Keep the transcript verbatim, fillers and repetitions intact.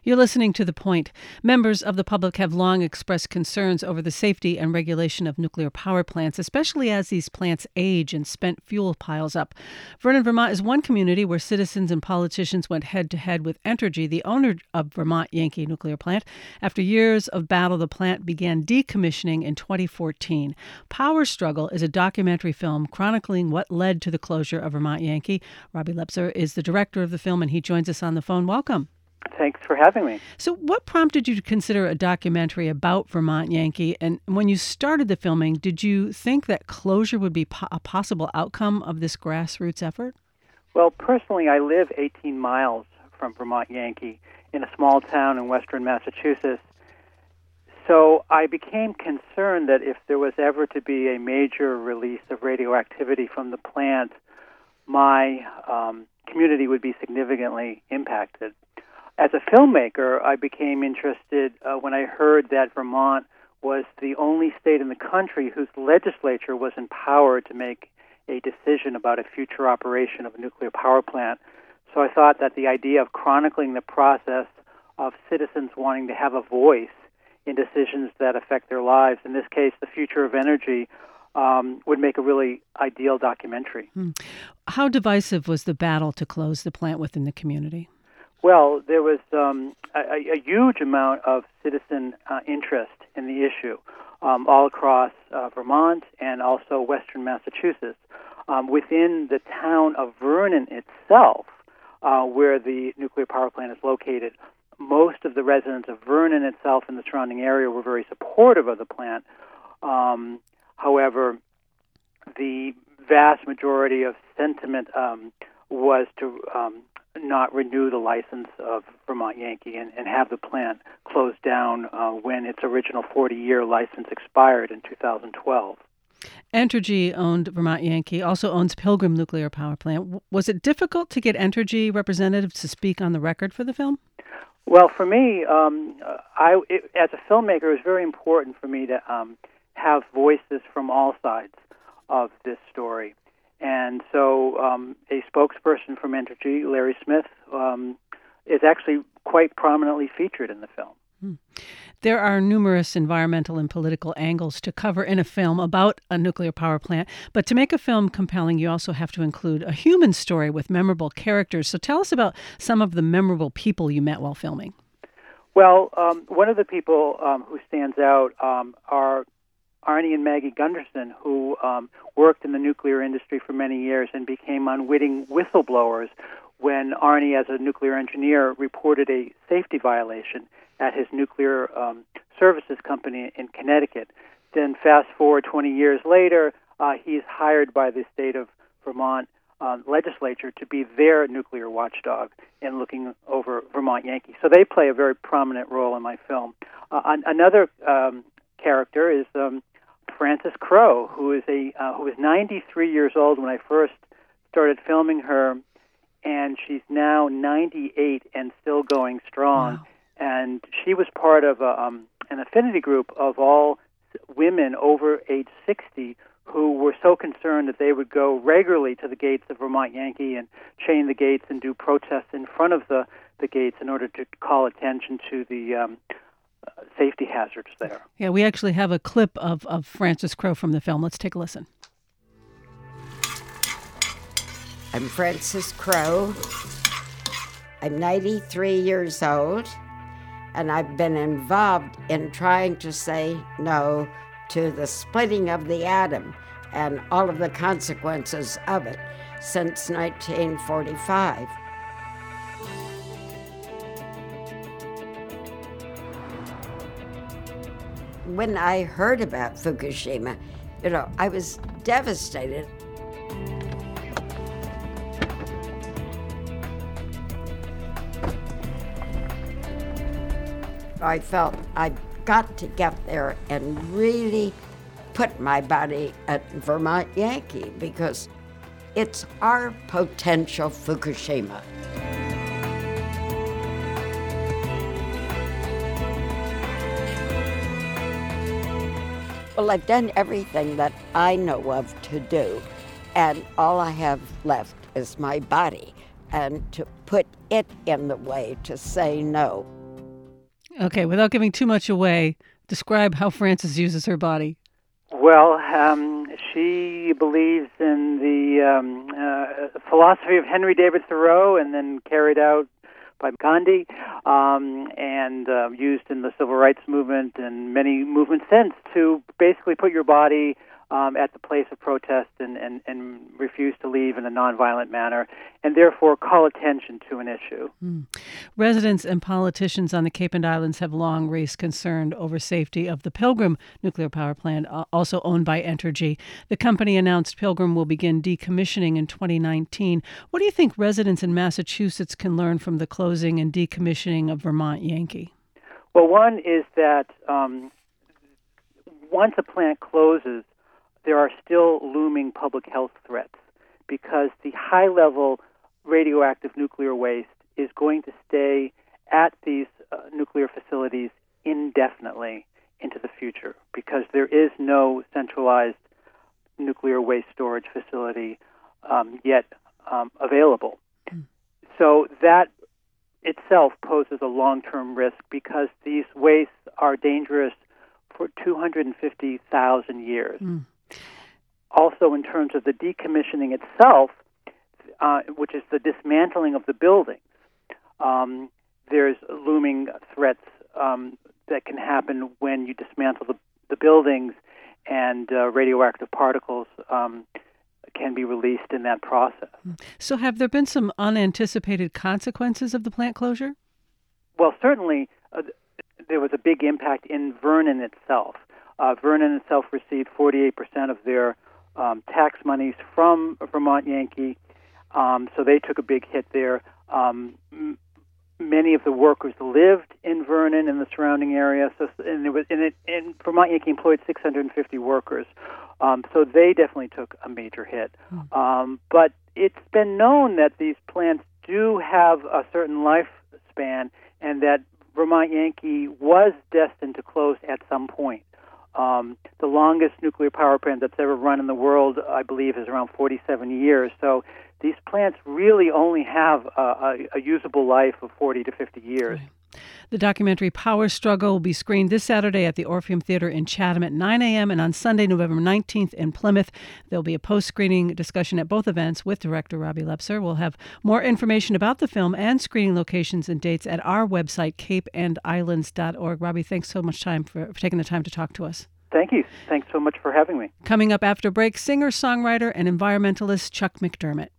You're listening to The Point. Members of the public have long expressed concerns over the safety and regulation of nuclear power plants, especially as these plants age and spent fuel piles up. Vernon, Vermont is one community where citizens and politicians went head-to-head with Entergy, the owner of Vermont Yankee Nuclear Plant. After years of battle, the plant began decommissioning in twenty fourteen. Power Struggle is a documentary film chronicling what led to the closure of Vermont Yankee. Robbie Lepzer is the director of the film, and he joins us on the phone. Welcome. Thanks for having me. So what prompted you to consider a documentary about Vermont Yankee? And when you started the filming, did you think that closure would be po- a possible outcome of this grassroots effort? Well, personally, I live eighteen miles from Vermont Yankee in a small town in western Massachusetts. So I became concerned that if there was ever to be a major release of radioactivity from the plant, my um, community would be significantly impacted. As a filmmaker, I became interested uh, when I heard that Vermont was the only state in the country whose legislature was empowered to make a decision about a future operation of a nuclear power plant. So I thought that the idea of chronicling the process of citizens wanting to have a voice in decisions that affect their lives, in this case, the future of energy, um, would make a really ideal documentary. Hmm. How divisive was the battle to close the plant within the community? Well, there was um, a, a huge amount of citizen uh, interest in the issue um, all across uh, Vermont and also western Massachusetts. Um, within the town of Vernon itself, uh, where the nuclear power plant is located, most of the residents of Vernon itself and the surrounding area were very supportive of the plant. Um, however, the vast majority of sentiment um, was to um, not renew the license of Vermont Yankee and, and have the plant closed down uh, when its original forty-year license expired in two thousand twelve. Entergy owned Vermont Yankee, also owns Pilgrim Nuclear Power Plant. Was it difficult to get Entergy representatives to speak on the record for the film? Well, for me, um, I, it, as a filmmaker, it was very important for me to um, have voices from all sides of this story. And so um, a spokesperson from Entergy, Larry Smith, um, is actually quite prominently featured in the film. Hmm. There are numerous environmental and political angles to cover in a film about a nuclear power plant. But to make a film compelling, you also have to include a human story with memorable characters. So tell us about some of the memorable people you met while filming. Well, um, one of the people um, who stands out um, are Arnie and Maggie Gunderson, who um, worked in the nuclear industry for many years and became unwitting whistleblowers when Arnie, as a nuclear engineer, reported a safety violation at his nuclear um, services company in Connecticut. Then fast forward twenty years later, uh, he's hired by the state of Vermont uh, legislature to be their nuclear watchdog in looking over Vermont Yankee. So they play a very prominent role in my film. Uh, an- another um, character is um, Frances Crowe, who is a uh, who was ninety-three years old when I first started filming her, and she's now ninety-eight and still going strong. Wow. And she was part of a, um, an affinity group of all women over age sixty who were so concerned that they would go regularly to the gates of Vermont Yankee and chain the gates and do protests in front of the, the gates in order to call attention to the um, uh, safety hazards there. Yeah, we actually have a clip of, of Frances Crowe from the film. Let's take a listen. I'm Frances Crowe. I'm ninety-three years old, and I've been involved in trying to say no to the splitting of the atom and all of the consequences of it since nineteen forty-five. When I heard about Fukushima, you know, I was devastated. I felt I'd got to get there and really put my body at Vermont Yankee because it's our potential Fukushima. Well, I've done everything that I know of to do, and all I have left is my body, and to put it in the way to say no. Okay, without giving too much away, describe how Frances uses her body. Well, um, she believes in the um, uh, philosophy of Henry David Thoreau and then carried out by Gandhi um, and uh, used in the civil rights movement and many movements since to basically put your body um, at the place of protest and, and, and refuse to leave in a nonviolent manner and therefore call attention to an issue. Mm. Residents and politicians on the Cape and Islands have long raised concern over safety of the Pilgrim nuclear power plant, also owned by Entergy. The company announced Pilgrim will begin decommissioning in twenty nineteen. What do you think residents in Massachusetts can learn from the closing and decommissioning of Vermont Yankee? Well, one is that um, once a plant closes, there are still looming public health threats because the high-level radioactive nuclear waste is going to stay at these uh, nuclear facilities indefinitely into the future because there is no centralized nuclear waste storage facility um, yet um, available. Mm. So that itself poses a long-term risk because these wastes are dangerous for two hundred fifty thousand years. Mm. Also, in terms of the decommissioning itself, uh, which is the dismantling of the buildings, um, there's looming threats um, that can happen when you dismantle the, the buildings, and uh, radioactive particles um, can be released in that process. So have there been some unanticipated consequences of the plant closure? Well, certainly uh, there was a big impact in Vernon itself. Uh, Vernon itself received forty-eight percent of their um, tax monies from Vermont Yankee, um, so they took a big hit there. Um, m- many of the workers lived in Vernon and the surrounding area, so and it was and, it, and Vermont Yankee employed six hundred fifty workers, um, so they definitely took a major hit. Mm. Um, but it's been known that these plants do have a certain lifespan, and that Vermont Yankee was destined to close at some point. Um, the longest nuclear power plant that's ever run in the world, I believe, is around forty-seven years. So these plants really only have a, a, a usable life of forty to fifty years. Right. The documentary Power Struggle will be screened this Saturday at the Orpheum Theater in Chatham at nine a.m. and on Sunday, November nineteenth in Plymouth. There'll be a post-screening discussion at both events with director Robbie Lepser. We'll have more information about the film and screening locations and dates at our website, cape and islands dot org. Robbie, thanks so much time for, for taking the time to talk to us. Thank you. Thanks so much for having me. Coming up after break, singer, songwriter, and environmentalist Chuck McDermott.